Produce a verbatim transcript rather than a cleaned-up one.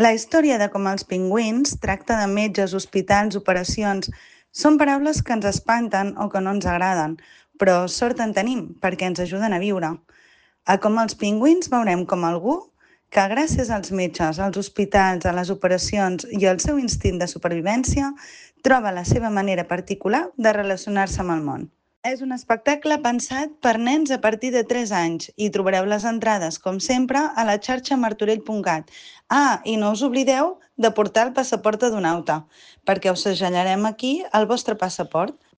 La història de com els pingüins tracta de metges, hospitals, operacions, són paraules que ens espanten o que no ens agraden, però sort en tenim perquè ens ajuden a viure. A com els pingüins veurem com algú que gràcies als metges, als hospitals, a les operacions i al seu instint de supervivència troba la seva manera particular de relacionar-se amb el món. És un espectacle pensat per nens a partir de tres anys i trobareu les entrades, com sempre, a la xarxa martorell punt cat. Ah, i no us oblideu de portar el passaport adonauta, perquè us segellarem aquí el vostre passaport.